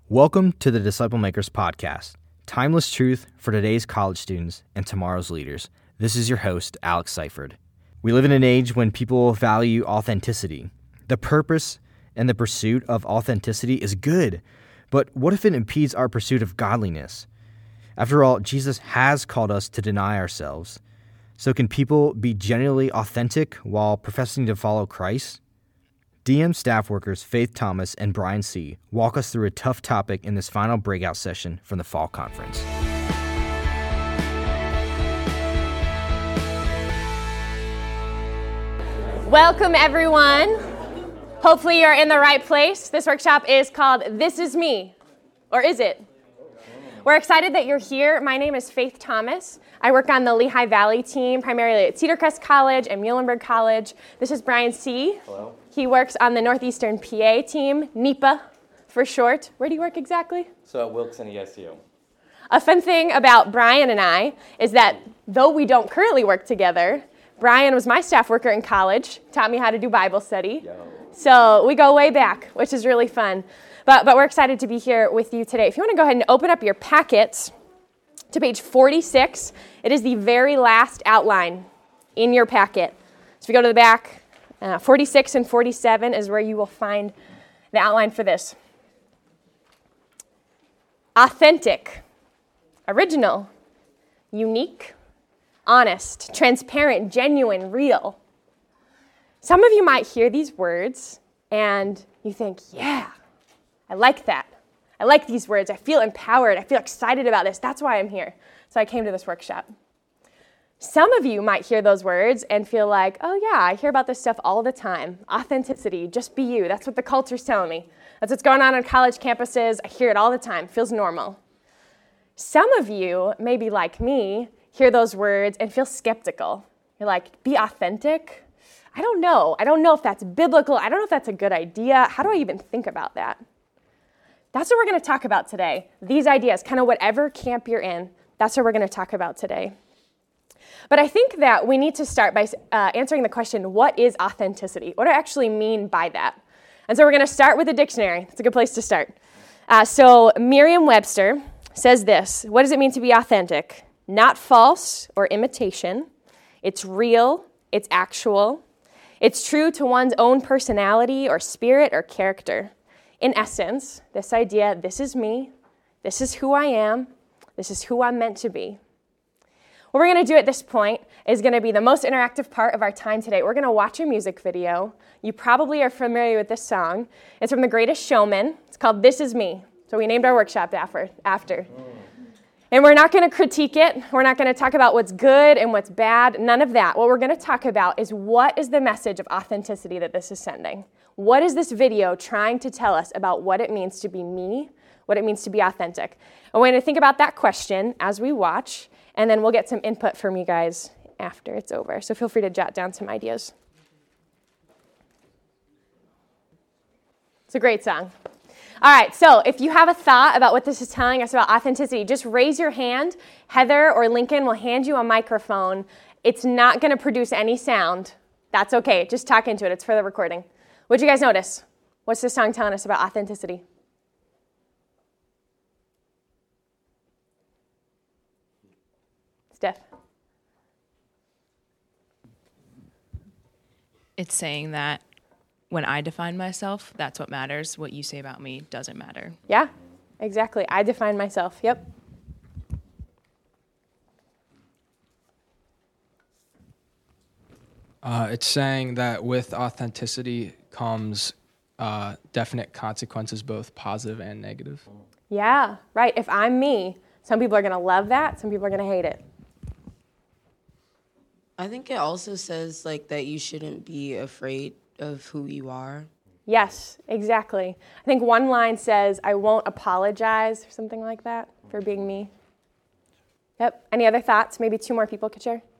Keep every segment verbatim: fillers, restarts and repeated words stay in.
Welcome to the Disciple Makers Podcast, timeless truth for today's college students and tomorrow's leaders. This is your host, Alex Seifert. We live in an age when people value authenticity. The purpose and the pursuit of authenticity is good, but what if it impedes our pursuit of godliness? After all, Jesus has called us to deny ourselves. So can people be genuinely authentic while professing to follow Christ? D M staff workers Faith Thomas and Brian C. walk us through a tough topic in this final breakout session from the fall conference. Welcome, everyone. Hopefully you're in the right place. This workshop is called This Is Me, or is it? We're excited that you're here. My name is Faith Thomas. I work on the Lehigh Valley team, primarily at Cedar Crest College and Muhlenberg College. This is Brian C. Hello. He works on the Northeastern P A team, N E P A for short. Where do you work exactly? So at Wilkes and E S U. A fun thing about Brian and I is that though we don't currently work together, Brian was my staff worker in college, taught me how to do Bible study. Yo. So we go way back, which is really fun. But, but we're excited to be here with you today. If you want to go ahead and open up your packets to page forty-six, it is the very last outline in your packet. So if you go to the back, uh, forty-six and forty-seven is where you will find the outline for this. Authentic, original, unique, honest, transparent, genuine, real. Some of you might hear these words and you think, yeah, I like that. I like these words. I feel empowered. I feel excited about this. That's why I'm here. So I came to this workshop. Some of you might hear those words and feel like, oh yeah, I hear about this stuff all the time. Authenticity, just be you. That's what the culture's telling me. That's what's going on on college campuses. I hear it all the time. Feels normal. Some of you, maybe like me, hear those words and feel skeptical. You're like, be authentic? I don't know. I don't know if that's biblical. I don't know if that's a good idea. How do I even think about that? That's what we're going to talk about today. These ideas, kind of whatever camp you're in, that's what we're going to talk about today. But I think that we need to start by uh, answering the question, what is authenticity? What do I actually mean by that? And so we're going to start with a dictionary. It's a good place to start. Uh, so Merriam-Webster says this: what does it mean to be authentic? Not false or imitation. It's real. It's actual. It's true to one's own personality or spirit or character. In essence, this idea, this is me, this is who I am, this is who I'm meant to be. What we're going to do at this point is going to be the most interactive part of our time today. We're going to watch a music video. You probably are familiar with this song. It's from The Greatest Showman. It's called This Is Me. So we named our workshop after. after. And we're not going to critique it. We're not going to talk about what's good and what's bad. None of that. What we're going to talk about is what is the message of authenticity that this is sending. What is this video trying to tell us about what it means to be me, what it means to be authentic? And we're going to think about that question as we watch, and then we'll get some input from you guys after it's over. So feel free to jot down some ideas. It's a great song. All right, so if you have a thought about what this is telling us about authenticity, just raise your hand. Heather or Lincoln will hand you a microphone. It's not going to produce any sound. That's okay. Just talk into it. It's for the recording. What'd you guys notice? What's this song telling us about authenticity? Steph. It's saying that when I define myself, that's what matters. What you say about me doesn't matter. Yeah, exactly. I define myself. Yep. Uh, it's saying that with authenticity comes uh, definite consequences, both positive and negative. Yeah, right. If I'm me, some people are going to love that. Some people are going to hate it. I think it also says like that you shouldn't be afraid of who you are. Yes, exactly. I think one line says, I won't apologize, or something like that, for being me. Yep. Any other thoughts? Maybe two more people could share.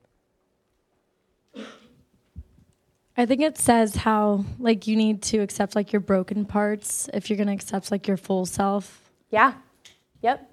I think it says how, like, you need to accept, like, your broken parts if you're going to accept, like, your full self. Yeah. Yep.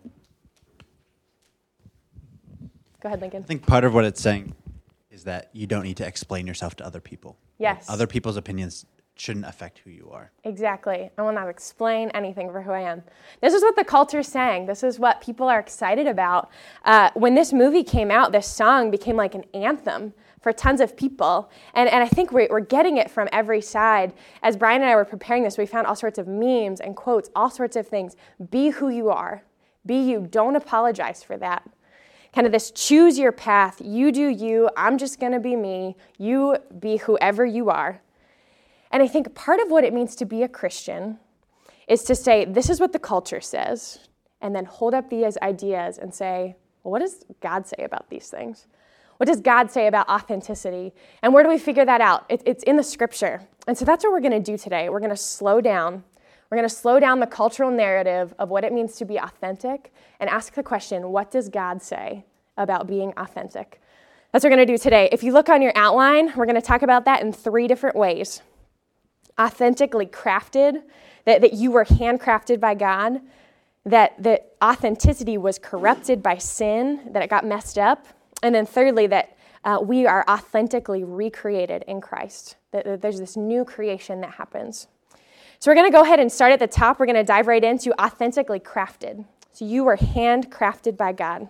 Go ahead, Lincoln. I think part of what it's saying is that you don't need to explain yourself to other people. Yes. Other people's opinions shouldn't affect who you are. Exactly. I will not explain anything for who I am. This is what the culture is saying. This is what people are excited about. Uh, when this movie came out, this song became like an anthem for tons of people. And, and I think we're, we're getting it from every side. As Brian and I were preparing this, we found all sorts of memes and quotes, all sorts of things. Be who you are. Be you. Don't apologize for that. Kind of this choose your path. You do you. I'm just going to be me. You be whoever you are. And I think part of what it means to be a Christian is to say, this is what the culture says, and then hold up these ideas and say, well, what does God say about these things? What does God say about authenticity? And where do we figure that out? It, it's in the scripture. And so that's what we're going to do today. We're going to slow down. We're going to slow down the cultural narrative of what it means to be authentic and ask the question, what does God say about being authentic? That's what we're going to do today. If you look on your outline, we're going to talk about that in three different ways. Authentically crafted, that, that you were handcrafted by God, that, that authenticity was corrupted by sin, that it got messed up, and then thirdly, that uh, we are authentically recreated in Christ, that, that there's this new creation that happens. So we're going to go ahead and start at the top. We're going to dive right into authentically crafted. So you were handcrafted by God.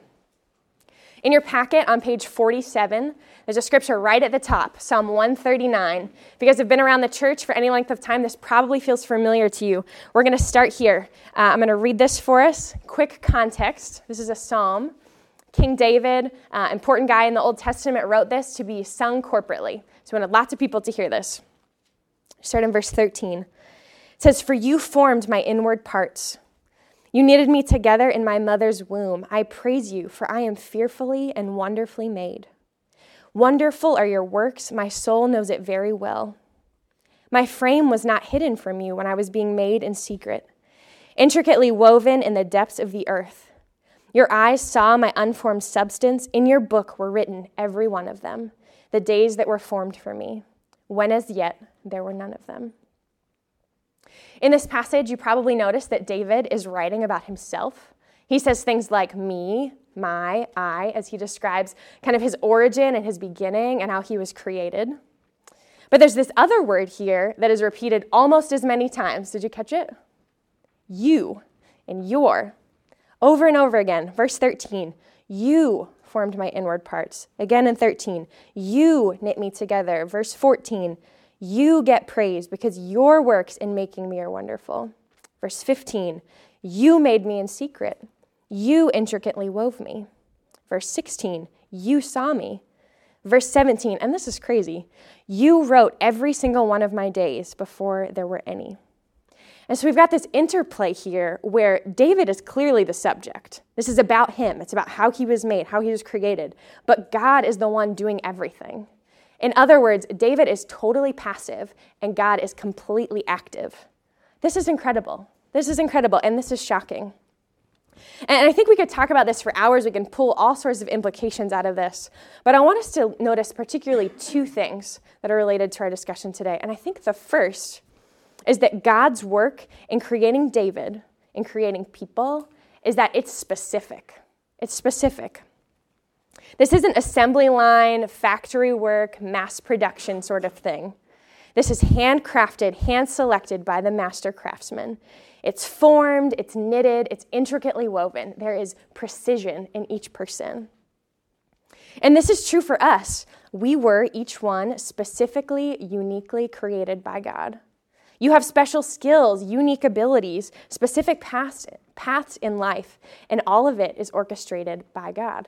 In your packet on page forty-seven, there's a scripture right at the top, Psalm one thirty-nine. If you guys have been around the church for any length of time, this probably feels familiar to you. We're going to start here. Uh, I'm going to read this for us. Quick context. This is a psalm. King David, uh, important guy in the Old Testament, wrote this to be sung corporately. So we wanted lots of people to hear this. Start in verse thirteen. It says, "For you formed my inward parts. You knitted me together in my mother's womb. I praise you, for I am fearfully and wonderfully made. Wonderful are your works. My soul knows it very well. My frame was not hidden from you when I was being made in secret, intricately woven in the depths of the earth. Your eyes saw my unformed substance. In your book were written, every one of them, the days that were formed for me, when as yet there were none of them." In this passage, you probably noticed that David is writing about himself. He says things like me, my, I, as he describes kind of his origin and his beginning and how he was created. But there's this other word here that is repeated almost as many times. Did you catch it? You and your. Over and over again. Verse thirteen, you formed my inward parts. Again in thirteen, you knit me together. Verse fourteen, you get praise because your works in making me are wonderful. Verse fifteen, you made me in secret. You intricately wove me. Verse sixteen, you saw me. Verse seventeen, and this is crazy, you wrote every single one of my days before there were any. And so we've got this interplay here where David is clearly the subject. This is about him. It's about how he was made, how he was created. But God is the one doing everything. In other words, David is totally passive and God is completely active. This is incredible. This is incredible, and this is shocking. And I think we could talk about this for hours. We can pull all sorts of implications out of this. But I want us to notice particularly two things that are related to our discussion today. And I think the first is that God's work in creating David, in creating people, is that it's specific. It's specific. This isn't assembly line, factory work, mass production sort of thing. This is handcrafted, hand-selected by the master craftsman. It's formed, it's knitted, it's intricately woven. There is precision in each person. And this is true for us. We were, each one, specifically, uniquely created by God. You have special skills, unique abilities, specific paths, paths in life, and all of it is orchestrated by God.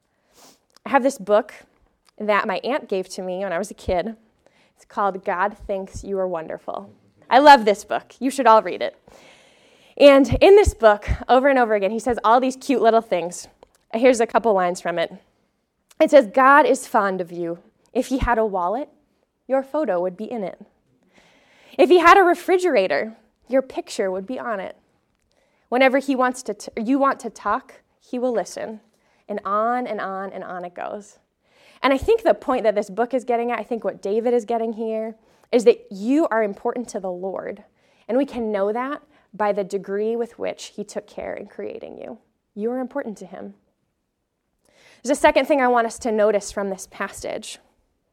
I have this book that my aunt gave to me when I was a kid. It's called God Thinks You Are Wonderful. I love this book. You should all read it. And in this book, over and over again, he says all these cute little things. Here's a couple lines from it. It says, God is fond of you. If he had a wallet, your photo would be in it. If he had a refrigerator, your picture would be on it. Whenever he wants to, t- you want to talk, he will listen. And on and on and on it goes. And I think the point that this book is getting at, I think what David is getting here, is that you are important to the Lord. And we can know that by the degree with which he took care in creating you. You are important to him. There's a second thing I want us to notice from this passage.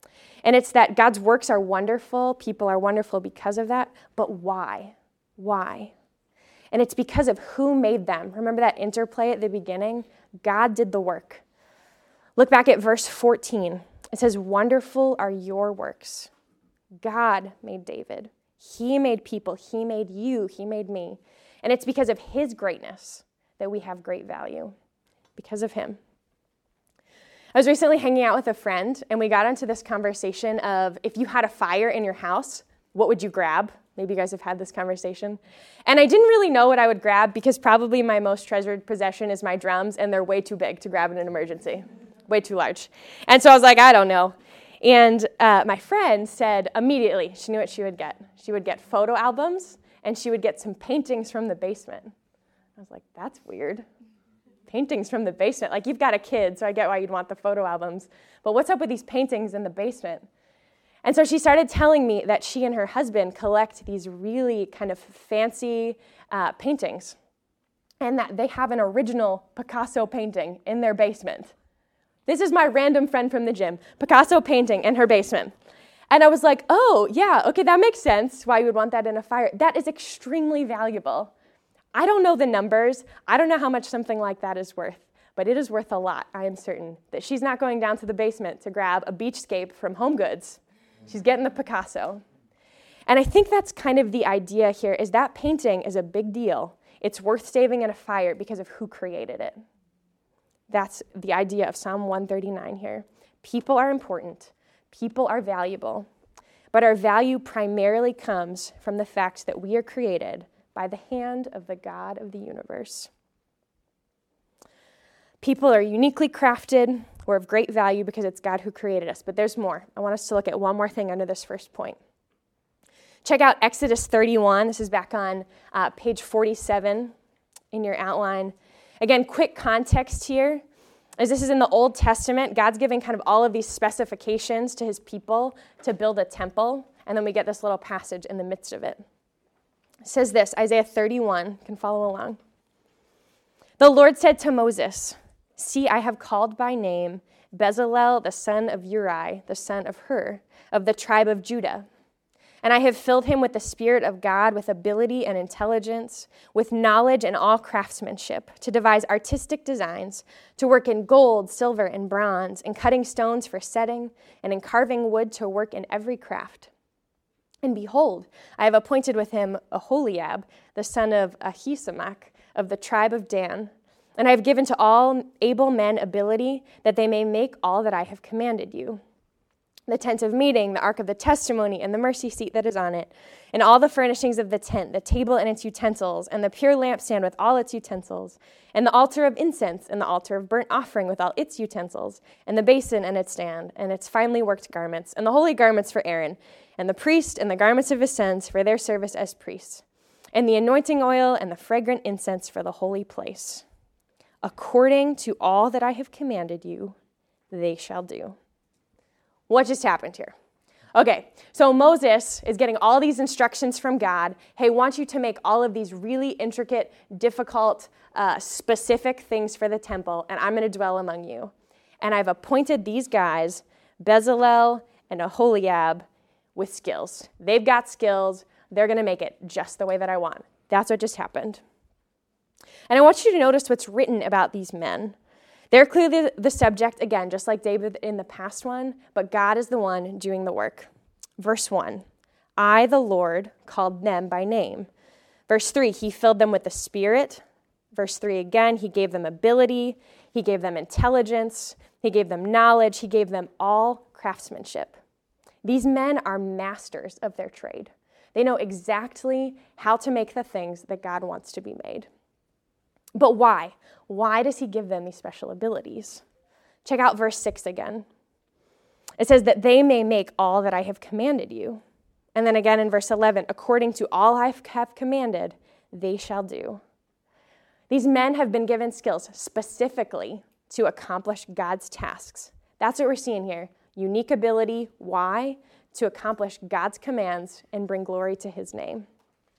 And it's that God's works are wonderful, people are wonderful because of that, but why? Why? And it's because of who made them. Remember that interplay at the beginning? God did the work. Look back at verse fourteen. It says, wonderful are your works. God made David. He made people. He made you. He made me. And it's because of his greatness that we have great value. Because of him. I was recently hanging out with a friend, and we got into this conversation of if you had a fire in your house, what would you grab? Maybe you guys have had this conversation. And I didn't really know what I would grab because probably my most treasured possession is my drums, and they're way too big to grab in an emergency. Way too large. And so I was like, I don't know. And uh, my friend said immediately, she knew what she would get. She would get photo albums, and she would get some paintings from the basement. I was like, that's weird. Paintings from the basement. Like, you've got a kid, so I get why you'd want the photo albums. But what's up with these paintings in the basement? And so she started telling me that she and her husband collect these really kind of fancy uh, paintings, and that they have an original Picasso painting in their basement. This is my random friend from the gym, Picasso painting in her basement. And I was like, oh, yeah, okay, that makes sense why you would want that in a fire. That is extremely valuable. I don't know the numbers. I don't know how much something like that is worth, but it is worth a lot. I am certain that she's not going down to the basement to grab a beachscape from HomeGoods. She's getting the Picasso. And I think that's kind of the idea here, is that painting is a big deal. It's worth saving in a fire because of who created it. That's the idea of Psalm one thirty-nine here. People are important. People are valuable. But our value primarily comes from the fact that we are created by the hand of the God of the universe. People are uniquely crafted. We're of great value because it's God who created us. But there's more. I want us to look at one more thing under this first point. Check out Exodus thirty-one. This is back on uh, page forty-seven in your outline. Again, quick context here, as this is in the Old Testament. God's giving kind of all of these specifications to his people to build a temple. And then we get this little passage in the midst of it. It says this, Isaiah thirty-one, you can follow along. The Lord said to Moses, see, I have called by name Bezalel, the son of Uri, the son of Hur, of the tribe of Judah. And I have filled him with the Spirit of God, with ability and intelligence, with knowledge and all craftsmanship, to devise artistic designs, to work in gold, silver, and bronze, in cutting stones for setting, and in carving wood to work in every craft. And behold, I have appointed with him Aholiab, the son of Ahisamach, of the tribe of Dan. And I have given to all able men ability, that they may make all that I have commanded you. The tent of meeting, the ark of the testimony, and the mercy seat that is on it, and all the furnishings of the tent, the table and its utensils, and the pure lampstand with all its utensils, and the altar of incense, and the altar of burnt offering with all its utensils, and the basin and its stand, and its finely worked garments, and the holy garments for Aaron, and the priest, and the garments of his sons for their service as priests, and the anointing oil, and the fragrant incense for the holy place. According to all that I have commanded you, they shall do. What just happened here? Okay, so Moses is getting all these instructions from God. Hey, I want you to make all of these really intricate, difficult, uh, specific things for the temple, and I'm going to dwell among you. And I've appointed these guys, Bezalel and Aholiab, with skills. They've got skills. They're going to make it just the way that I want. That's what just happened. And I want you to notice what's written about these men. They're clearly the subject, again, just like David in the past one, but God is the one doing the work. Verse one, I, the Lord, called them by name. Verse three, he filled them with the Spirit. Verse three again, he gave them ability. He gave them intelligence. He gave them knowledge. He gave them all craftsmanship. These men are masters of their trade. They know exactly how to make the things that God wants to be made. But why? Why does he give them these special abilities? Check out verse six again. It says that they may make all that I have commanded you. And then again in verse eleven, according to all I have commanded, they shall do. These men have been given skills specifically to accomplish God's tasks. That's what we're seeing here. Unique ability. Why? To accomplish God's commands and bring glory to his name.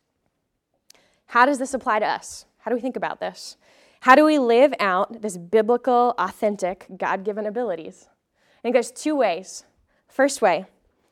How does this apply to us? How do we think about this? How do we live out this biblical, authentic, God-given abilities? I think there's two ways. First way,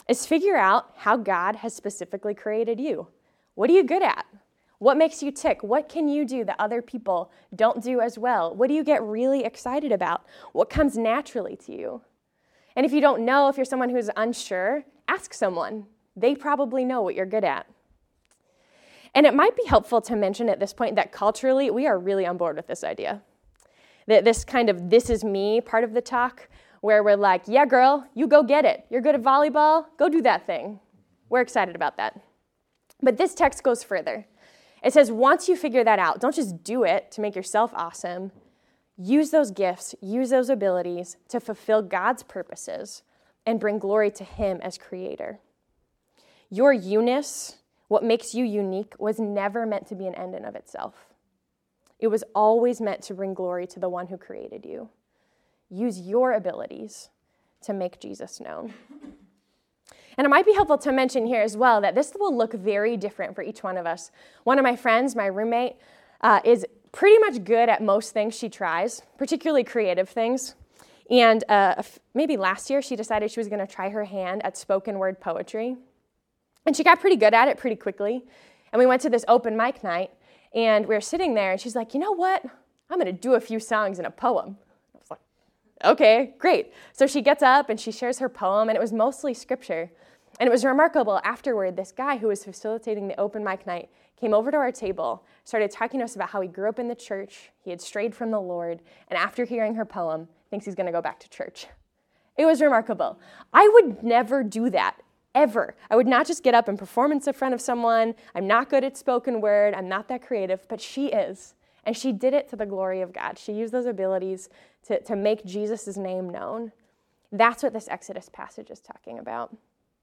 is figure out how God has specifically created you. What are you good at? What makes you tick? What can you do that other people don't do as well? What do you get really excited about? What comes naturally to you? And if you don't know, if you're someone who's unsure, ask someone. They probably know what you're good at. And it might be helpful to mention at this point that culturally, we are really on board with this idea. That this kind of this is me part of the talk, where we're like, yeah, girl, you go get it. You're good at volleyball, go do that thing. We're excited about that. But this text goes further. It says, once you figure that out, don't just do it to make yourself awesome. Use those gifts, use those abilities to fulfill God's purposes and bring glory to Him as creator. Your you-ness, what makes you unique, was never meant to be an end in of itself. It was always meant to bring glory to the one who created you. Use your abilities to make Jesus known. And it might be helpful to mention here as well that this will look very different for each one of us. One of my friends, my roommate, uh, is pretty much good at most things she tries, particularly creative things. And uh, maybe last year she decided she was going to try her hand at spoken word poetry. And she got pretty good at it pretty quickly. And we went to this open mic night, and we were sitting there, and she's like, you know what? I'm going to do a few songs in a poem. I was like, okay, great. So she gets up, and she shares her poem, and it was mostly scripture. And it was remarkable. Afterward, this guy who was facilitating the open mic night came over to our table, started talking to us about how he grew up in the church, he had strayed from the Lord, and after hearing her poem, thinks he's going to go back to church. It was remarkable. I would never do that, ever. I would not just get up and perform in front of someone. I'm not good at spoken word. I'm not that creative, but she is. And she did it to the glory of God. She used those abilities to, to make Jesus' name known. That's what this Exodus passage is talking about.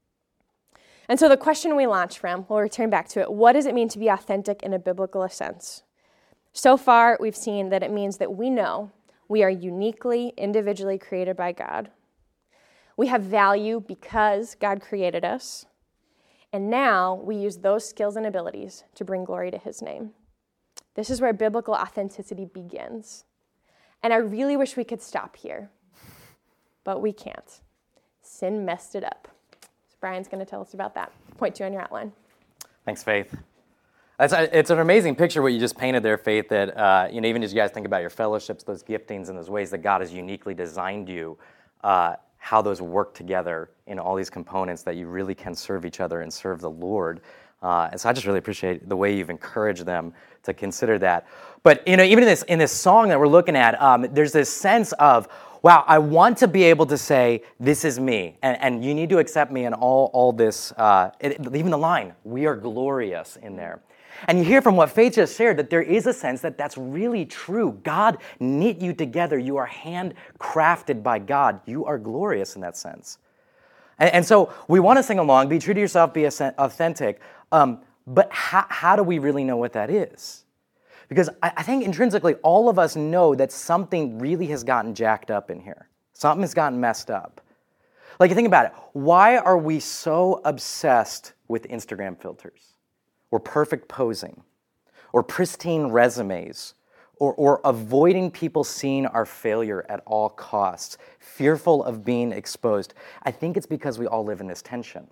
And so the question we launch from, we'll return back to it, what does it mean to be authentic in a biblical sense? So far, we've seen that it means that we know we are uniquely, individually created by God. We have value because God created us. And now we use those skills and abilities to bring glory to His name. This is where biblical authenticity begins. And I really wish we could stop here, but we can't. Sin messed it up. Brian's going to tell us about that. Point two on your outline. Thanks, Faith. That's, it's an amazing picture what you just painted there, Faith, that uh, you know, even as you guys think about your fellowships, those giftings, and those ways that God has uniquely designed you, uh, how those work together in all these components that you really can serve each other and serve the Lord. Uh, and so I just really appreciate the way you've encouraged them to consider that. But you know, even in this in this song that we're looking at, um, there's this sense of, wow, I want to be able to say, this is me, and, and you need to accept me in all, all this, uh, it, even the line, we are glorious in there. And you hear from what Faith just shared that there is a sense that that's really true. God knit you together. You are handcrafted by God. You are glorious in that sense. And, and so we want to sing along, be true to yourself, be authentic, um, but how, how do we really know what that is? Because I think intrinsically all of us know that something really has gotten jacked up in here. Something has gotten messed up. Like, you think about it. Why are we so obsessed with Instagram filters? Or perfect posing? Or pristine resumes? Or, or avoiding people seeing our failure at all costs? Fearful of being exposed? I think it's because we all live in this tension.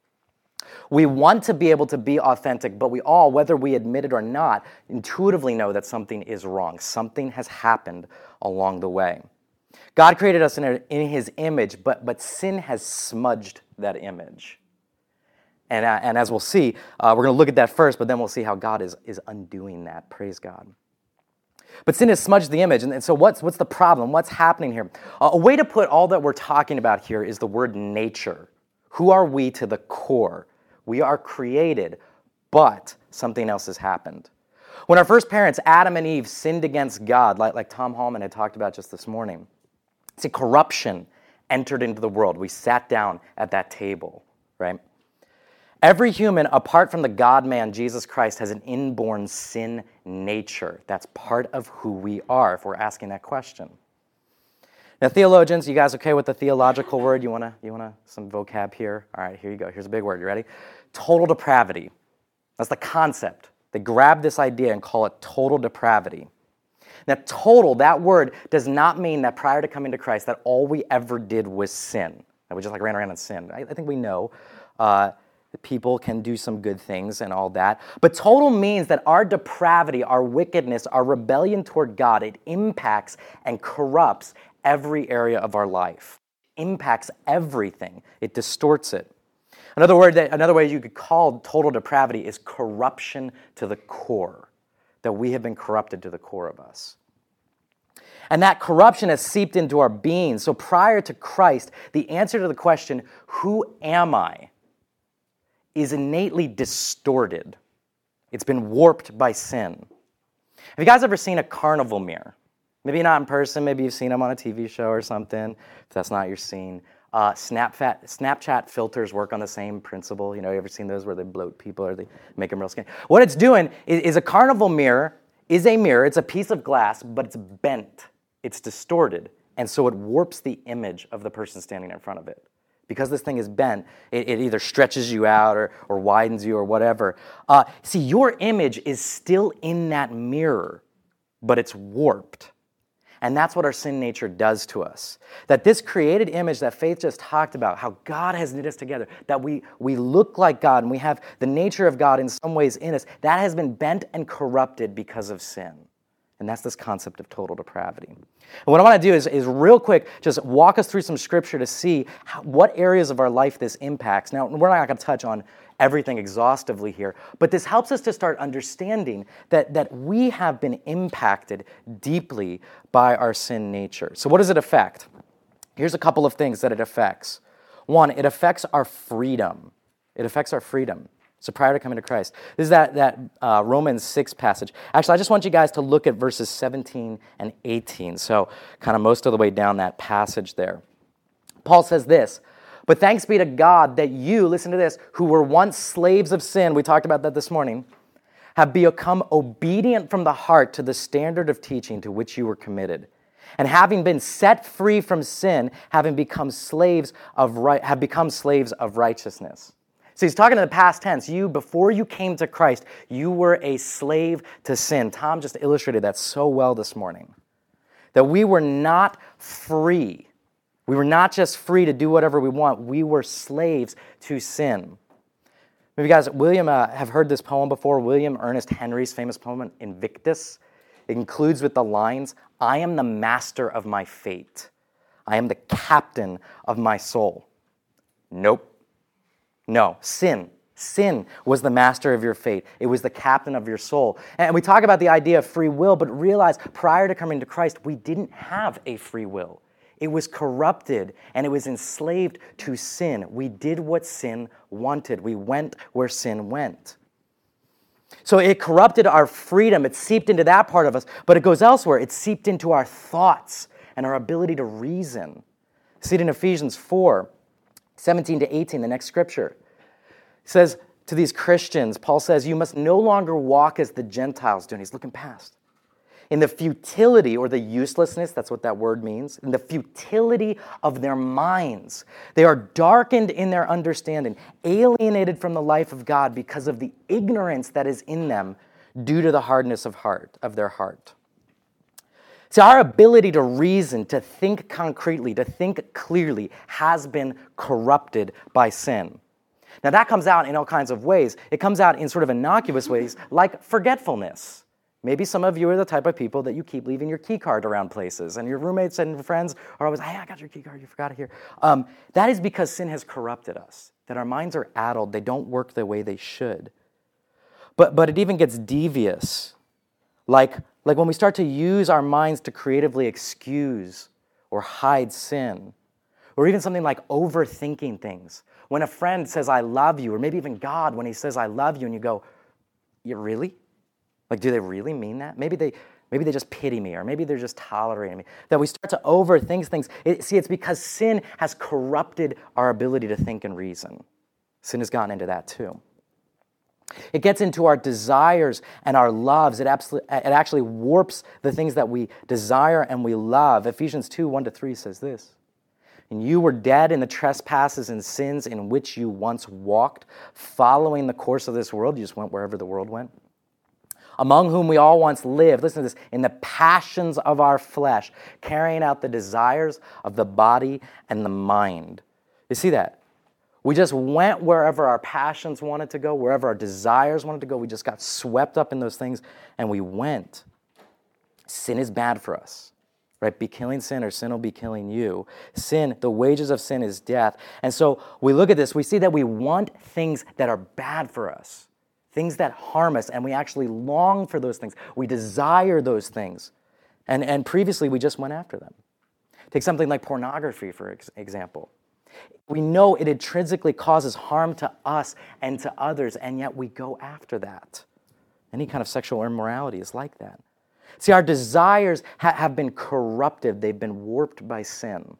We want to be able to be authentic, but we all, whether we admit it or not, intuitively know that something is wrong. Something has happened along the way. God created us in, a, in His image, but, but sin has smudged that image. And, uh, and as we'll see, uh, we're going to look at that first, but then we'll see how God is, is undoing that. Praise God. But sin has smudged the image, and, and so what's, what's the problem? What's happening here? Uh, a way to put all that we're talking about here is the word nature. Who are we to the core? We are created, but something else has happened. When our first parents, Adam and Eve, sinned against God, like, like Tom Hallman had talked about just this morning, see, corruption entered into the world. We sat down at that table, right? Every human, apart from the God-man, Jesus Christ, has an inborn sin nature. That's part of who we are, if we're asking that question. Now, theologians, you guys okay with the theological word? You want to, you want to some vocab here? All right, here you go. Here's a big word. You ready? Total depravity. That's the concept. They grab this idea and call it total depravity. Now, total, that word does not mean that prior to coming to Christ that all we ever did was sin. And we just like ran around and sinned. I, I think we know uh, that people can do some good things and all that. But total means that our depravity, our wickedness, our rebellion toward God, it impacts and corrupts every area of our life. It impacts everything. It distorts it. Another word that, another way you could call total depravity is corruption to the core, that we have been corrupted to the core of us. And that corruption has seeped into our being. So prior to Christ, the answer to the question, who am I, is innately distorted. It's been warped by sin. Have you guys ever seen a carnival mirror? Maybe not in person, maybe you've seen them on a T V show or something, if that's not your scene. Uh, Snapchat, Snapchat filters work on the same principle. You know, you ever seen those where they bloat people or they make them real skinny? What it's doing is, is a carnival mirror is a mirror. It's a piece of glass, but it's bent. It's distorted. And so it warps the image of the person standing in front of it. Because this thing is bent, it, it either stretches you out or, or widens you or whatever. Uh, see, your image is still in that mirror, but it's warped. And that's what our sin nature does to us. That this created image that Faith just talked about, how God has knit us together, that we, we look like God and we have the nature of God in some ways in us, that has been bent and corrupted because of sin. And that's this concept of total depravity. And what I want to do is, is real quick, just walk us through some scripture to see how, what areas of our life this impacts. Now, we're not going to touch on everything exhaustively here, but this helps us to start understanding that, that we have been impacted deeply by our sin nature. So what does it affect? Here's a couple of things that it affects. One, it affects our freedom. It affects our freedom. So prior to coming to Christ. This is that, that uh, Romans six passage. Actually, I just want you guys to look at verses seventeen and eighteen. So kind of most of the way down that passage there. Paul says this, "But thanks be to God that you," listen to this, "who were once slaves of sin," we talked about that this morning, "have become obedient from the heart to the standard of teaching to which you were committed. And having been set free from sin, having become slaves of right, have become slaves of righteousness." So he's talking in the past tense. You, before you came to Christ, you were a slave to sin. Tom just illustrated that so well this morning. That we were not free. We were not just free to do whatever we want. We were slaves to sin. Maybe you guys, William, uh, have heard this poem before. William Ernest Henry's famous poem, Invictus. It concludes with the lines, "I am the master of my fate. I am the captain of my soul." Nope. No, sin. Sin was the master of your fate. It was the captain of your soul. And we talk about the idea of free will, but realize prior to coming to Christ, we didn't have a free will. It was corrupted and it was enslaved to sin. We did what sin wanted. We went where sin went. So it corrupted our freedom. It seeped into that part of us, but it goes elsewhere. It seeped into our thoughts and our ability to reason. See it in Ephesians four. seventeen to eighteen, the next scripture. It says to these Christians, Paul says, "You must no longer walk as the Gentiles do." And he's looking past. "In the futility," or the uselessness, that's what that word means, "in the futility of their minds. They are darkened in their understanding, alienated from the life of God because of the ignorance that is in them due to the hardness of heart, of their heart." See, our ability to reason, to think concretely, to think clearly has been corrupted by sin. Now that comes out in all kinds of ways. It comes out in sort of innocuous ways, like forgetfulness. Maybe some of you are the type of people that you keep leaving your key card around places, and your roommates and friends are always, "Hey, I got your key card, you forgot it here." Um, that is because sin has corrupted us, that our minds are addled, they don't work the way they should. But, but it even gets devious. Like, like when we start to use our minds to creatively excuse or hide sin, or even something like overthinking things. When a friend says, "I love you," or maybe even God, when he says, "I love you," and you go, "You really? Like, do they really mean that? Maybe they maybe they just pity me, or maybe they're just tolerating me." That we start to overthink things. It, see, it's because sin has corrupted our ability to think and reason. Sin has gotten into that too. It gets into our desires and our loves. It, absolutely, it actually warps the things that we desire and we love. Ephesians two, one to three says this, "And you were dead in the trespasses and sins in which you once walked, following the course of this world." You just went wherever the world went. "Among whom we all once lived," listen to this, "in the passions of our flesh, carrying out the desires of the body and the mind, You see that? We just went wherever our passions wanted to go, wherever our desires wanted to go. We just got swept up in those things, and we went. Sin is bad for us, right? Be killing sin, or sin will be killing you. Sin, the wages of sin is death. And so we look at this, we see that we want things that are bad for us, things that harm us, and we actually long for those things. We desire those things. And, and previously, we just went after them. Take something like pornography, for ex- example. We know it intrinsically causes harm to us and to others, and yet we go after that. Any kind of sexual immorality is like that. See, our desires ha- have been corrupted. They've been warped by sin.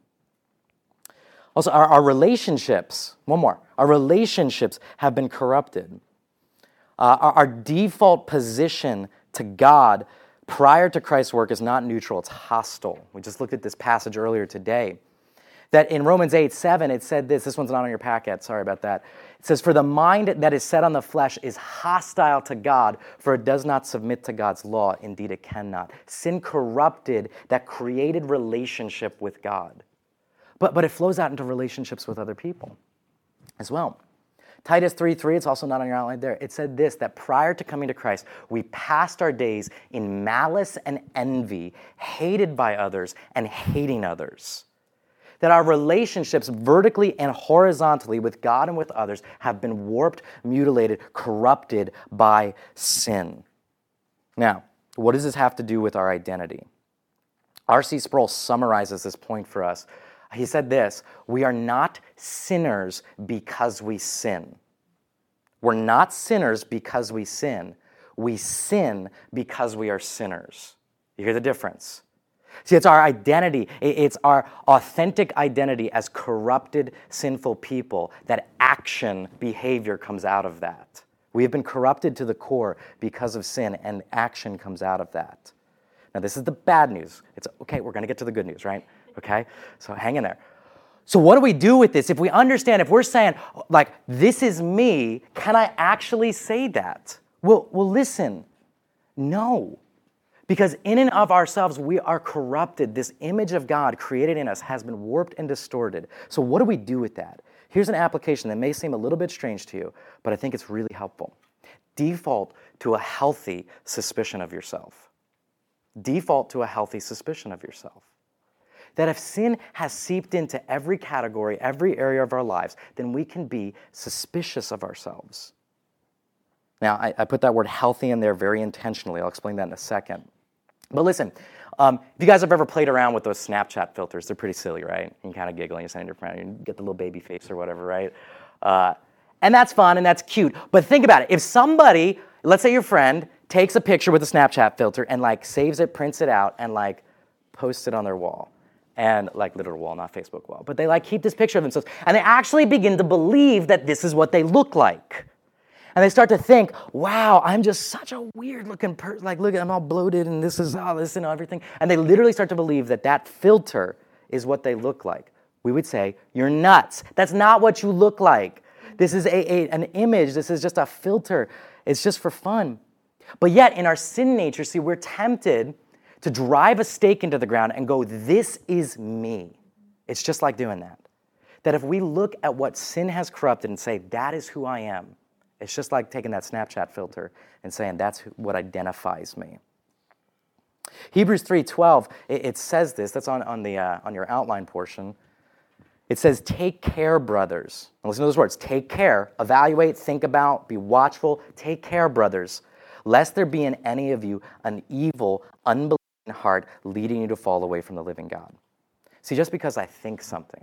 Also, our, our relationships, one more, our relationships have been corrupted. Uh, our, our default position to God prior to Christ's work is not neutral, it's hostile. We just looked at this passage earlier today. That in Romans eight seven, it said this. This one's not on your packet. Sorry about that. It says, "For the mind that is set on the flesh is hostile to God, for it does not submit to God's law. Indeed, it cannot." Sin corrupted that created relationship with God. But, but it flows out into relationships with other people as well. Titus three three, it's also not on your outline there. It said this, that prior to coming to Christ, we passed our days in malice and envy, hated by others and hating others. That our relationships vertically and horizontally with God and with others have been warped, mutilated, corrupted by sin. Now, what does this have to do with our identity? R C Sproul summarizes this point for us. He said this, "We are not sinners because we sin. We're not sinners because we sin. We sin because we are sinners." You hear the difference? See, it's our identity, it's our authentic identity as corrupted, sinful people, that action, behavior comes out of that. We have been corrupted to the core because of sin, and action comes out of that. Now, this is the bad news. It's okay, we're going to get to the good news, right? Okay? So hang in there. So what do we do with this? If we understand, if we're saying, like, this is me, can I actually say that? Well, well, listen, no. Because in and of ourselves, we are corrupted. This image of God created in us has been warped and distorted. So what do we do with that? Here's an application that may seem a little bit strange to you, but I think it's really helpful. Default to a healthy suspicion of yourself. Default to a healthy suspicion of yourself. That if sin has seeped into every category, every area of our lives, then we can be suspicious of ourselves. Now, I, I put that word healthy in there very intentionally. I'll explain that in a second. But listen, um, if you guys have ever played around with those Snapchat filters, they're pretty silly, right? You can kind of giggle and you're sending your friend, you get the little baby face or whatever, right? Uh, and that's fun and that's cute. But think about it. If somebody, let's say your friend, takes a picture with a Snapchat filter and like saves it, prints it out, and like posts it on their wall. And like literal wall, not Facebook wall. But they like keep this picture of themselves. And they actually begin to believe that this is what they look like. And they start to think, wow, I'm just such a weird looking person. Like, look, I'm all bloated and this is all this and everything. And they literally start to believe that that filter is what they look like. We would say, you're nuts. That's not what you look like. This is a, a, an image. This is just a filter. It's just for fun. But yet, in our sin nature, see, we're tempted to drive a stake into the ground and go, this is me. It's just like doing that. That if we look at what sin has corrupted and say, that is who I am, it's just like taking that Snapchat filter and saying, that's what identifies me. Hebrews three twelve, it, it says this, that's on, on, the, uh, on your outline portion. It says, take care, brothers. Now listen to those words, take care, evaluate, think about, be watchful. Take care, brothers, lest there be in any of you an evil, unbelieving heart leading you to fall away from the living God. See, just because I think something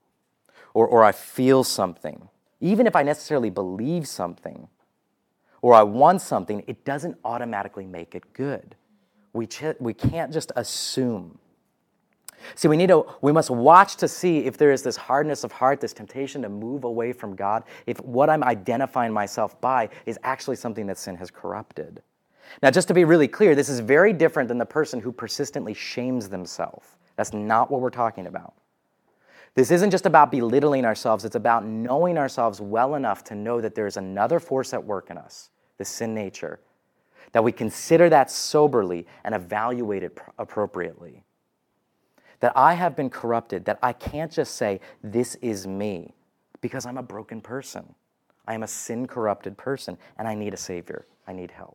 or, or I feel something, even if I necessarily believe something or I want something, it doesn't automatically make it good. We, ch- we can't just assume. See, we need to, we must watch to see if there is this hardness of heart, this temptation to move away from God, if what I'm identifying myself by is actually something that sin has corrupted. Now, just to be really clear, this is very different than the person who persistently shames themselves. That's not what we're talking about. This isn't just about belittling ourselves. It's about knowing ourselves well enough to know that there's another force at work in us, the sin nature, that we consider that soberly and evaluate it appropriately. that I have been corrupted, that I can't just say, this is me, because I'm a broken person. I am a sin-corrupted person, and I need a Savior. I need help.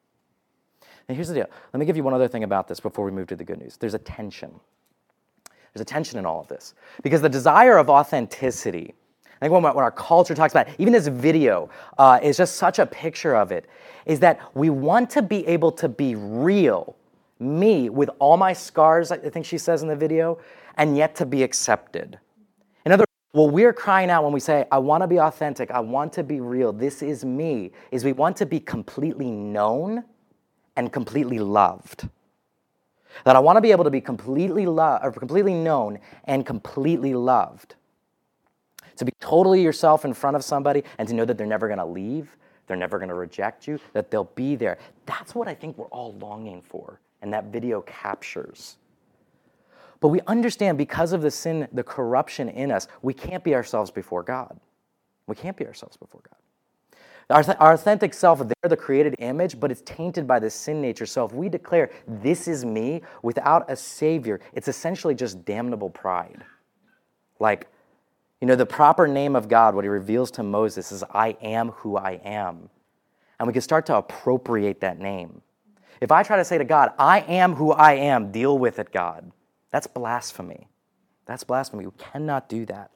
And here's the deal. Let me give you one other thing about this before we move to the good news. There's a tension. There's a tension in all of this. Because the desire of authenticity, I think when, when our culture talks about it, even this video uh, is just such a picture of it, is that we want to be able to be real, me, with all my scars, I think she says in the video, and yet to be accepted. In other words, what we're crying out when we say, I want to be authentic, I want to be real, this is me, is we want to be completely known and completely loved. That I want to be able to be completely loved, or completely known and completely loved. To be totally yourself in front of somebody and to know that they're never going to leave, they're never going to reject you, that they'll be there. That's what I think we're all longing for, and that video captures. But we understand because of the sin, the corruption in us, we can't be ourselves before God. We can't be ourselves before God. Our, our authentic self, they're the created image, but it's tainted by the sin nature. So if we declare, this is me, without a Savior, it's essentially just damnable pride. Like, you know, the proper name of God, what he reveals to Moses is, I am who I am. And we can start to appropriate that name. If I try to say to God, I am who I am, deal with it, God, that's blasphemy. That's blasphemy. We cannot do that.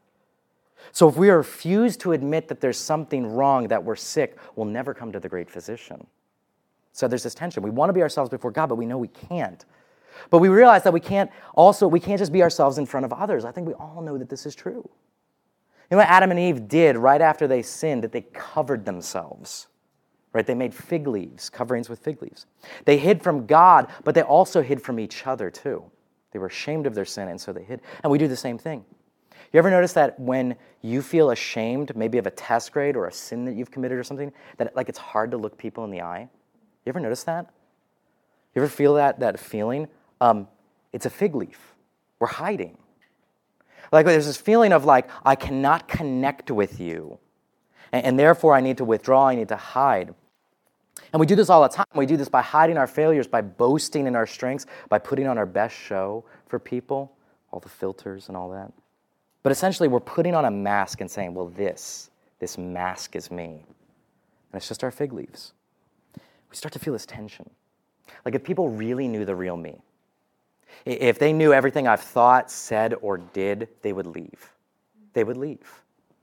So if we refuse to admit that there's something wrong, that we're sick, we'll never come to the great physician. So there's this tension. We want to be ourselves before God, but we know we can't. But we realize that we can't also, we can't just be ourselves in front of others. I think we all know that this is true. You know what Adam and Eve did right after they sinned? That they covered themselves. Right? They made fig leaves, coverings with fig leaves. They hid from God, but they also hid from each other too. They were ashamed of their sin, and so they hid. And we do the same thing. You ever notice that when you feel ashamed, maybe of a test grade or a sin that you've committed or something, that like it's hard to look people in the eye? You ever notice that? You ever feel that that feeling? Um, it's a fig leaf. We're hiding. Like there's this feeling of like, I cannot connect with you, and, and therefore I need to withdraw, I need to hide. And we do this all the time. We do this by hiding our failures, by boasting in our strengths, by putting on our best show for people, all the filters and all that. But essentially, we're putting on a mask and saying, well, this, this mask is me. And it's just our fig leaves. We start to feel this tension. Like if people really knew the real me, if they knew everything I've thought, said, or did, they would leave. They would leave.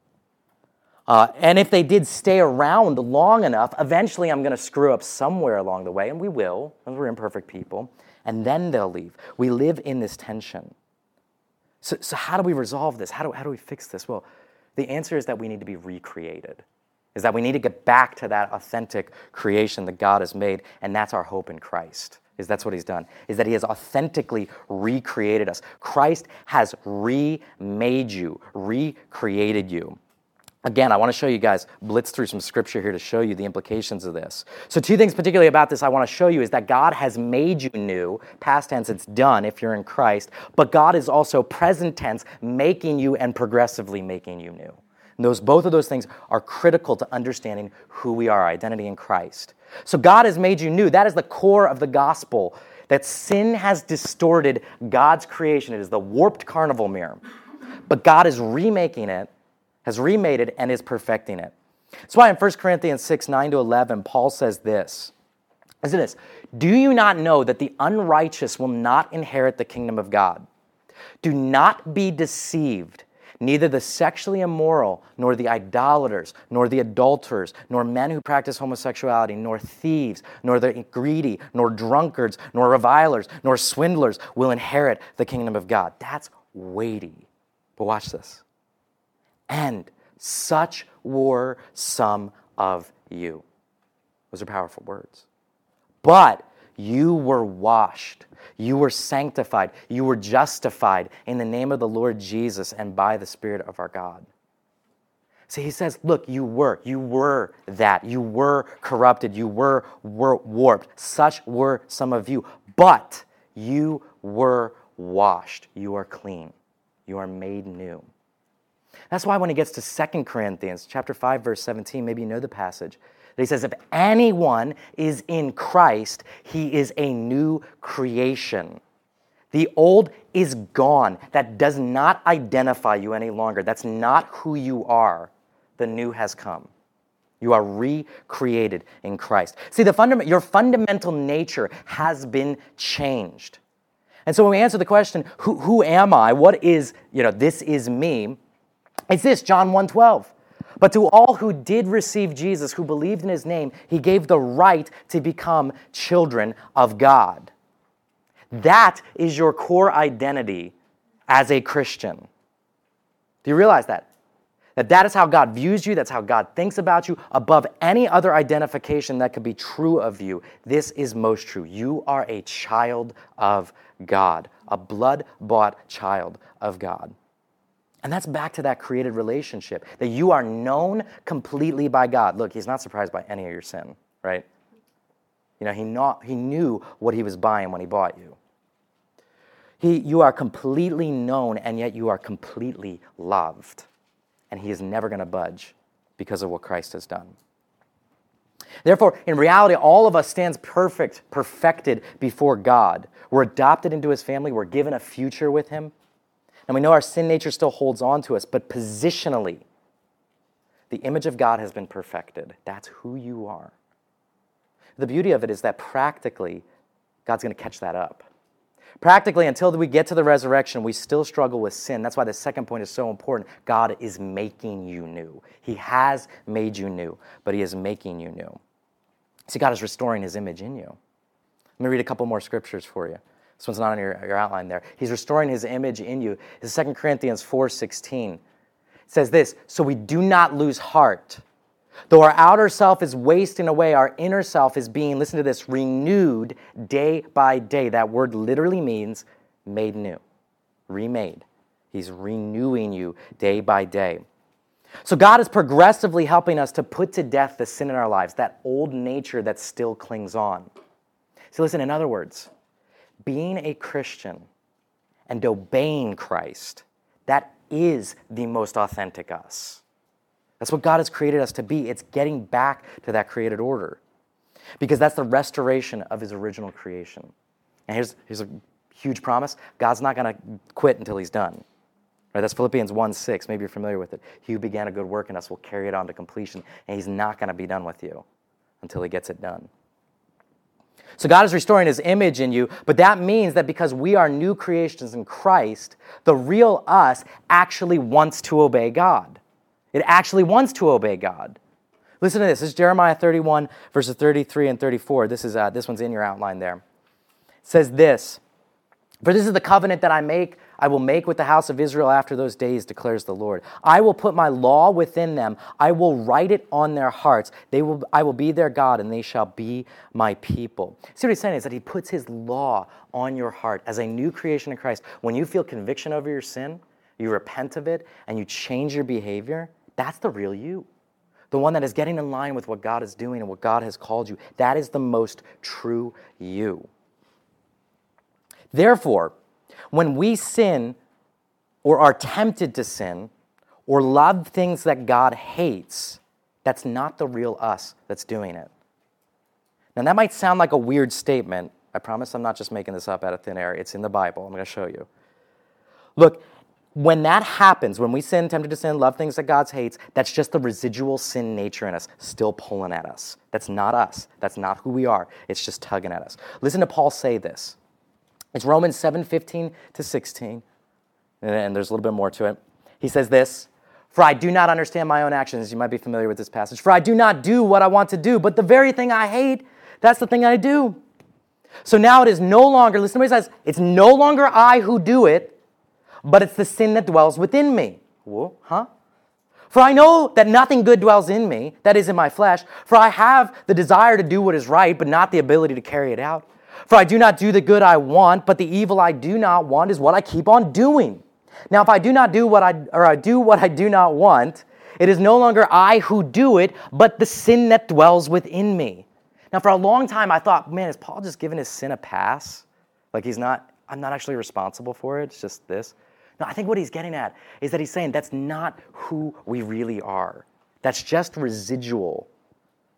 Uh, and if they did stay around long enough, eventually I'm going to screw up somewhere along the way, and we will, because we're imperfect people, and then they'll leave. We live in this tension. So, so how do we resolve this? How do, how do we fix this? Well, the answer is that we need to be recreated, is that we need to get back to that authentic creation that God has made, and that's our hope in Christ, is that's what he's done, is that he has authentically recreated us. Christ has remade you, recreated you. Again, I want to show you guys, blitz through some scripture here to show you the implications of this. So two things particularly about this I want to show you is that God has made you new. Past tense, it's done if you're in Christ. But God is also present tense, making you and progressively making you new. And those, both of those things are critical to understanding who we are, our identity in Christ. So God has made you new. That is the core of the gospel, that sin has distorted God's creation. It is the warped carnival mirror. But God is remaking it, has remade it, and is perfecting it. That's why in First Corinthians six, nine to eleven, Paul says this. Listen to this. Do you not know that the unrighteous will not inherit the kingdom of God? Do not be deceived. Neither the sexually immoral, nor the idolaters, nor the adulterers, nor men who practice homosexuality, nor thieves, nor the greedy, nor drunkards, nor revilers, nor swindlers will inherit the kingdom of God. That's weighty. But watch this. And such were some of you. Those are powerful words. But you were washed, you were sanctified, you were justified in the name of the Lord Jesus and by the Spirit of our God. See, he says, look, you were, you were that, you were corrupted, you were, were warped. Such were some of you. But you were washed, you are clean, you are made new. That's why when he gets to Second Corinthians chapter five, verse seventeen, maybe you know the passage, that he says, if anyone is in Christ, he is a new creation. The old is gone. That does not identify you any longer. That's not who you are. The new has come. You are recreated in Christ. See, the fundament, your fundamental nature has been changed. And so when we answer the question, who, who am I? What is, you know, this is me? It's this, John one twelve. But to all who did receive Jesus, who believed in his name, he gave the right to become children of God. That is your core identity as a Christian. Do you realize that? That that is how God views you, that's how God thinks about you, above any other identification that could be true of you. This is most true. You are a child of God, a blood-bought child of God. And that's back to that created relationship, that you are known completely by God. Look, he's not surprised by any of your sin, right? You know, he, not, he knew what he was buying when he bought you. He, you are completely known, and yet you are completely loved. And he is never going to budge because of what Christ has done. Therefore, in reality, all of us stands perfect, perfected before God. We're adopted into his family. We're given a future with him. And we know our sin nature still holds on to us, but positionally, the image of God has been perfected. That's who you are. The beauty of it is that practically, God's going to catch that up. Practically, until we get to the resurrection, we still struggle with sin. That's why the second point is so important. God is making you new. He has made you new, but he is making you new. See, God is restoring his image in you. Let me read a couple more scriptures for you. This one's not on your, your outline there. He's restoring his image in you. This is Second Corinthians four sixteen. It says this, so we do not lose heart. Though our outer self is wasting away, our inner self is being, listen to this, renewed day by day. That word literally means made new, remade. He's renewing you day by day. So God is progressively helping us to put to death the sin in our lives, that old nature that still clings on. So listen, in other words, being a Christian and obeying Christ, that is the most authentic us. That's what God has created us to be. It's getting back to that created order because that's the restoration of his original creation. And here's, here's a huge promise. God's not going to quit until he's done. Right? That's Philippians one six. Maybe you're familiar with it. He who began a good work in us will carry it on to completion, and he's not going to be done with you until he gets it done. So God is restoring his image in you, but that means that because we are new creations in Christ, the real us actually wants to obey God. It actually wants to obey God. Listen to this. This is Jeremiah thirty-one, verses thirty-three and thirty-four. This is uh, this one's in your outline there. It says this, for this is the covenant that I make, I will make with the house of Israel after those days, declares the Lord. I will put my law within them. I will write it on their hearts. They will, I will be their God, and they shall be my people. See what he's saying is that he puts his law on your heart as a new creation in Christ. When you feel conviction over your sin, you repent of it, and you change your behavior, that's the real you. The one that is getting in line with what God is doing and what God has called you. That is the most true you. Therefore, when we sin or are tempted to sin or love things that God hates, that's not the real us that's doing it. Now, that might sound like a weird statement. I promise I'm not just making this up out of thin air. It's in the Bible. I'm going to show you. Look, when that happens, when we sin, tempted to sin, love things that God hates, that's just the residual sin nature in us still pulling at us. That's not us. That's not who we are. It's just tugging at us. Listen to Paul say this. It's Romans seven fifteen to sixteen, and there's a little bit more to it. He says this, for I do not understand my own actions. You might be familiar with this passage. For I do not do what I want to do, but the very thing I hate, that's the thing I do. So now it is no longer, listen to what he says, it's no longer I who do it, but it's the sin that dwells within me. Whoa, huh? For I know that nothing good dwells in me, that is in my flesh. For I have the desire to do what is right, but not the ability to carry it out. For I do not do the good I want, but the evil I do not want is what I keep on doing. Now, if I do not do what I, or I do what I do not want, it is no longer I who do it, but the sin that dwells within me. Now, for a long time, I thought, man, is Paul just giving his sin a pass? Like he's not, I'm not actually responsible for it. It's just this. No, I think what he's getting at is that he's saying that's not who we really are. That's just residual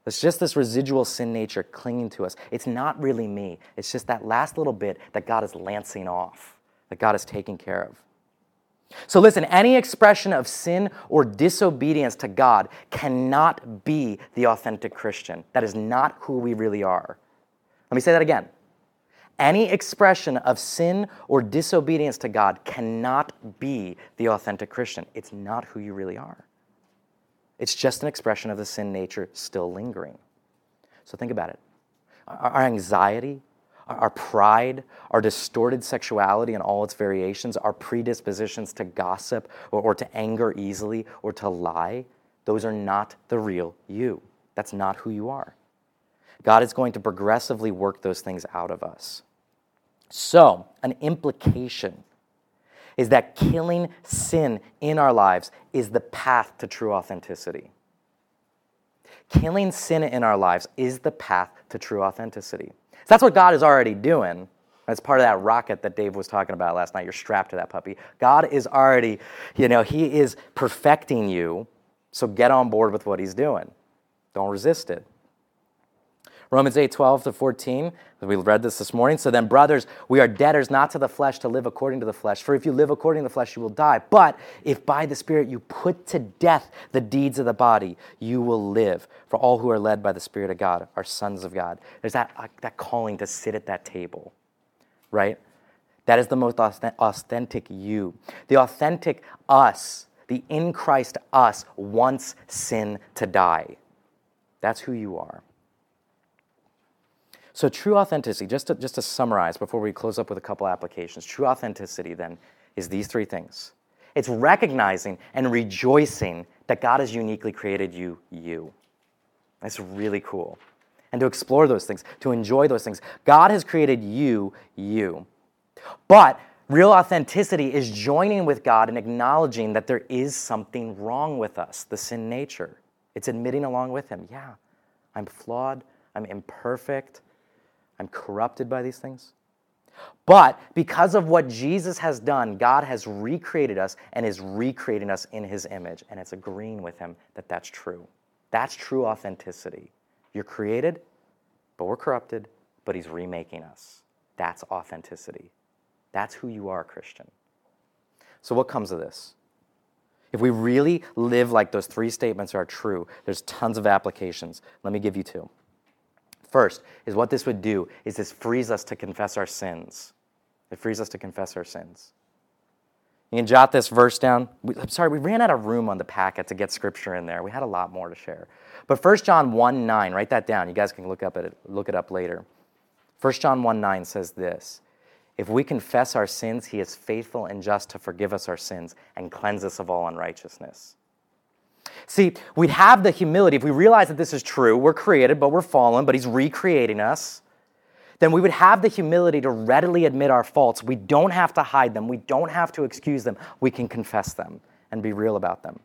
It's just this residual sin nature clinging to us. It's not really me. It's just that last little bit that God is lancing off, that God is taking care of. So listen, any expression of sin or disobedience to God cannot be the authentic Christian. That is not who we really are. Let me say that again. Any expression of sin or disobedience to God cannot be the authentic Christian. It's not who you really are. It's just an expression of the sin nature still lingering. So think about it. Our anxiety, our pride, our distorted sexuality and all its variations, our predispositions to gossip or, or to anger easily or to lie, those are not the real you. That's not who you are. God is going to progressively work those things out of us. So, an implication is that killing sin in our lives is the path to true authenticity. Killing sin in our lives is the path to true authenticity. So that's what God is already doing. That's part of that rocket that Dave was talking about last night. You're strapped to that puppy. God is already, you know, he is perfecting you, so get on board with what he's doing. Don't resist it. Romans eight, twelve to fourteen, we read this this morning. So then, brothers, we are debtors not to the flesh to live according to the flesh. For if you live according to the flesh, you will die. But if by the Spirit you put to death the deeds of the body, you will live. For all who are led by the Spirit of God are sons of God. There's that, uh, that calling to sit at that table, right? That is the most authentic you. The authentic us, the in Christ us, wants sin to die. That's who you are. So true authenticity, just to, just to summarize before we close up with a couple applications, true authenticity then is these three things. It's recognizing and rejoicing that God has uniquely created you, you. That's really cool. And to explore those things, to enjoy those things. God has created you, you. But real authenticity is joining with God and acknowledging that there is something wrong with us, the sin nature. It's admitting along with him, yeah, I'm flawed, I'm imperfect, I'm corrupted by these things. But because of what Jesus has done, God has recreated us and is recreating us in his image. And it's agreeing with him that that's true. That's true authenticity. You're created, but we're corrupted, but he's remaking us. That's authenticity. That's who you are, Christian. So what comes of this? If we really live like those three statements are true, there's tons of applications. Let me give you two. First is what this would do is this frees us to confess our sins. It frees us to confess our sins. You can jot this verse down. We, I'm sorry, we ran out of room on the packet to get scripture in there. We had a lot more to share. But First John one nine, write that down. You guys can look up at it, look it up later. First John one nine says this: if we confess our sins, he is faithful and just to forgive us our sins and cleanse us of all unrighteousness. See, we'd have the humility, if we realize that this is true, we're created, but we're fallen, but he's recreating us, then we would have the humility to readily admit our faults. We don't have to hide them. We don't have to excuse them. We can confess them and be real about them.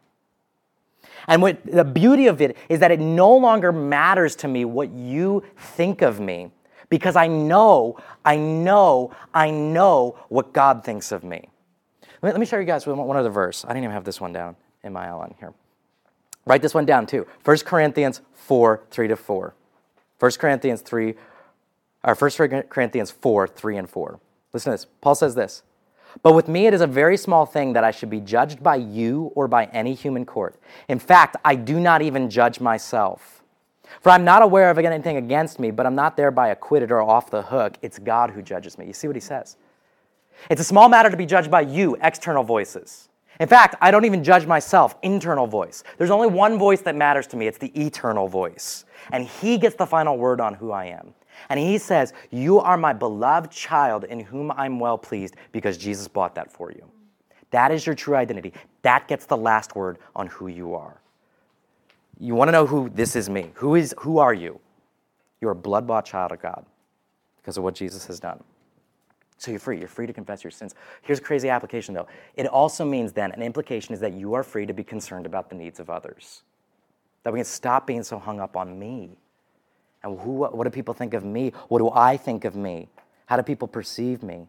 And what the beauty of it is that it no longer matters to me what you think of me, because I know, I know, I know what God thinks of me. Let me, let me show you guys one other verse. I didn't even have this one down in my outline here. Write this one down too. First Corinthians four, three to four. First Corinthians three, or First Corinthians four, three and four. Listen to this. Paul says this: but with me it is a very small thing that I should be judged by you or by any human court. In fact, I do not even judge myself. For I'm not aware of anything against me, but I'm not thereby acquitted or off the hook. It's God who judges me. You see what he says? It's a small matter to be judged by you, external voices. In fact, I don't even judge myself, internal voice. There's only one voice that matters to me. It's the eternal voice. And he gets the final word on who I am. And he says, you are my beloved child in whom I'm well pleased because Jesus bought that for you. That is your true identity. That gets the last word on who you are. You want to know who this is me. Who is? Who are you? You're a blood-bought child of God because of what Jesus has done. So you're free. You're free to confess your sins. Here's a crazy application, though. It also means then, an implication is that you are free to be concerned about the needs of others. That we can stop being so hung up on me. And who? What do people think of me? What do I think of me? How do people perceive me?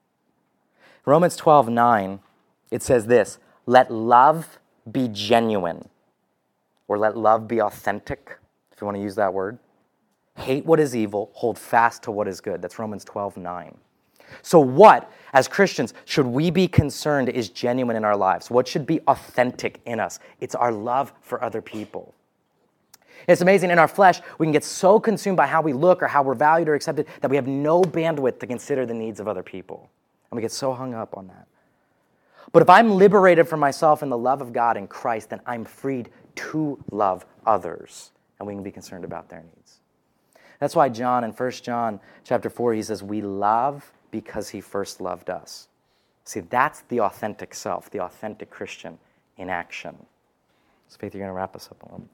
Romans twelve nine, it says this: let love be genuine, or let love be authentic. if you want to use that word. Hate what is evil, hold fast to what is good. That's Romans twelve nine. So what, as Christians, should we be concerned is genuine in our lives? What should be authentic in us? It's our love for other people. It's amazing, in our flesh, we can get so consumed by how we look or how we're valued or accepted that we have no bandwidth to consider the needs of other people. And we get so hung up on that. But if I'm liberated from myself in the love of God in Christ, then I'm freed to love others, and we can be concerned about their needs. That's why John, in First John chapter four, he says, we love because he first loved us. See, that's the authentic self, the authentic Christian in action. So Faith, you're going to wrap us up a little.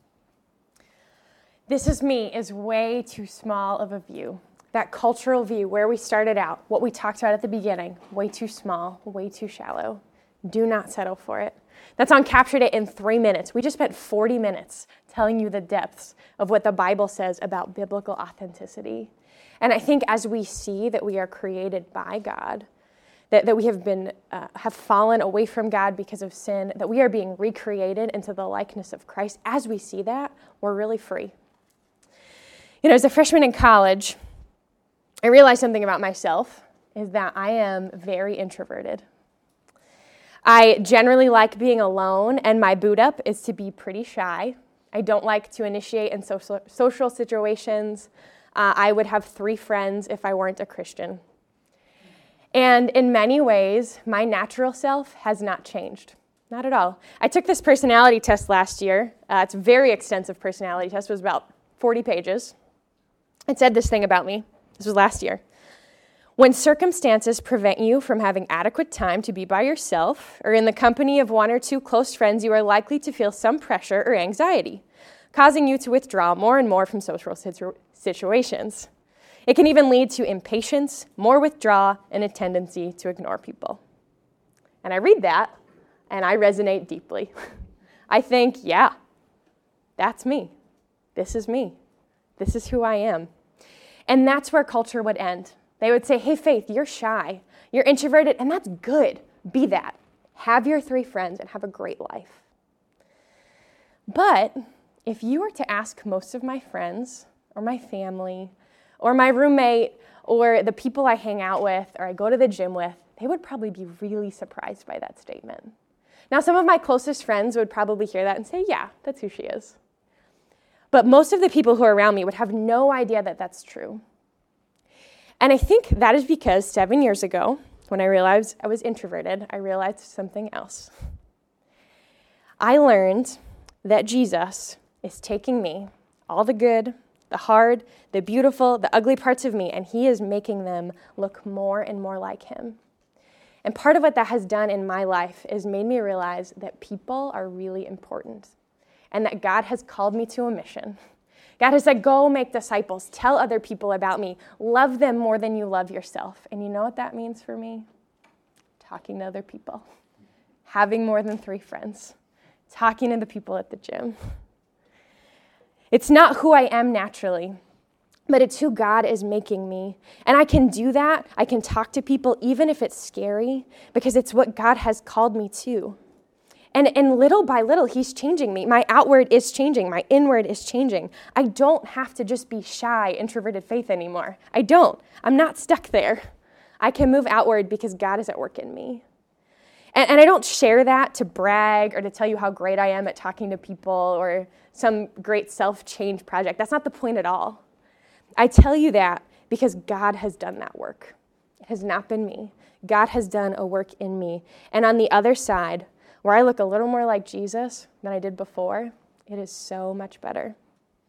This is me is way too small of a view. That cultural view, where we started out, what we talked about at the beginning, way too small, way too shallow. Do not settle for it. That song captured it in three minutes. We just spent forty minutes telling you the depths of what the Bible says about biblical authenticity. And I think as we see that we are created by God, that, that we have been uh, have fallen away from God because of sin, that we are being recreated into the likeness of Christ, as we see that, we're really free. You know, as a freshman in college, I realized something about myself, is that I am very introverted. I generally like being alone, and my boot up is to be pretty shy. I don't like to initiate in social, social situations. Uh, I would have three friends if I weren't a Christian. And in many ways, my natural self has not changed. Not at all. I took this personality test last year. Uh, it's a very extensive personality test. It was about forty pages. It said this thing about me. This was last year. When circumstances prevent you from having adequate time to be by yourself or in the company of one or two close friends, you are likely to feel some pressure or anxiety, causing you to withdraw more and more from social situ- situations. It can even lead to impatience, more withdrawal, and a tendency to ignore people. And I read that, and I resonate deeply. I think, yeah, that's me. This is me. This is who I am. And that's where culture would end. They would say, hey, Faith, you're shy. You're introverted, and that's good. Be that. Have your three friends and have a great life. But if you were to ask most of my friends or my family or my roommate or the people I hang out with or I go to the gym with, they would probably be really surprised by that statement. Now, some of my closest friends would probably hear that and say, yeah, that's who she is. But most of the people who are around me would have no idea that that's true. And I think that is because seven years ago, when I realized I was introverted, I realized something else. I learned that Jesus is taking me, all the good, the hard, the beautiful, the ugly parts of me, and he is making them look more and more like him. And part of what that has done in my life is made me realize that people are really important and that God has called me to a mission. God has said, go make disciples, tell other people about me, love them more than you love yourself. And you know what that means for me? Talking to other people, having more than three friends, talking to the people at the gym. It's not who I am naturally, but it's who God is making me. And I can do that. I can talk to people even if it's scary because it's what God has called me to. And, and little by little, he's changing me. My outward is changing. My inward is changing. I don't have to just be shy, introverted Faith anymore. I don't. I'm not stuck there. I can move outward because God is at work in me. And, and I don't share that to brag or to tell you how great I am at talking to people or some great self-change project. That's not the point at all. I tell you that because God has done that work. It has not been me. God has done a work in me. And on the other side, where I look a little more like Jesus than I did before, it is so much better.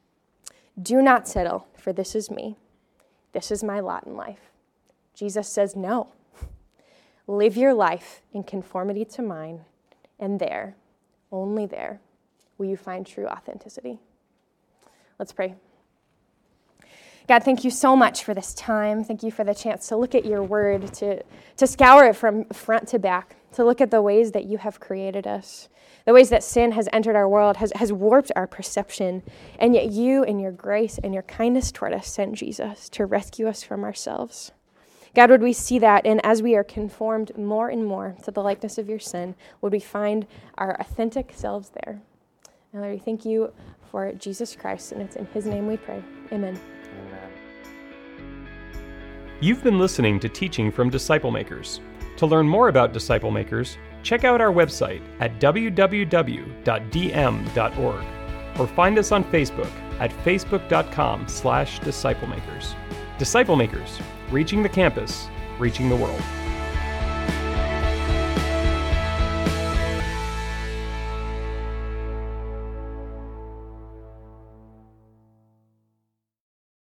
Do not settle, for this is me. This is my lot in life. Jesus says no. Live your life in conformity to mine, and there, only there, will you find true authenticity. Let's pray. God, thank you so much for this time. Thank you for the chance to look at your word, to, to scour it from front to back, to look at the ways that you have created us, the ways that sin has entered our world, has, has warped our perception, and yet you, in your grace and your kindness toward us, sent Jesus to rescue us from ourselves. God, would we see that, and as we are conformed more and more to the likeness of your Son, would we find our authentic selves there? And Lord, we thank you for Jesus Christ, and it's in his name we pray. Amen. Amen. You've been listening to Teaching from Disciple Makers. To learn more about Disciple Makers, check out our website at w w w dot d m dot org or find us on Facebook at facebook dot com slash disciple makers. Disciple Makers, reaching the campus, reaching the world.